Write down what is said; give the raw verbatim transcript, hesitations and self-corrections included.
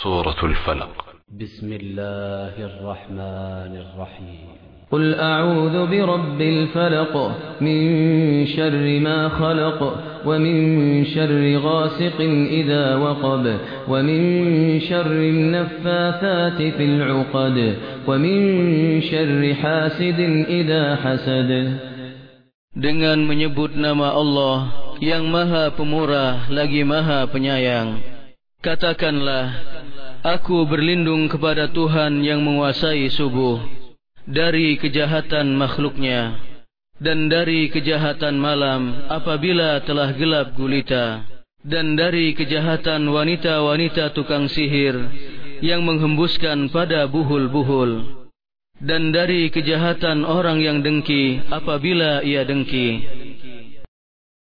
سورة الفلق. بسم الله الرحمن الرحيم. قل أعوذ برب الفلق من شر ما خلق ومن شر غاسق إذا وقب ومن شر النفاثات في العقد ومن شر حاسد إذا حسد. Dengan menyebut nama Allah yang Maha Pemurah lagi Maha Penyayang. Katakanlah, aku berlindung kepada Tuhan yang menguasai subuh, dari kejahatan makhluknya, dan dari kejahatan malam apabila telah gelap gulita, dan dari kejahatan wanita-wanita tukang sihir yang menghembuskan pada buhul-buhul, dan dari kejahatan orang yang dengki apabila ia dengki,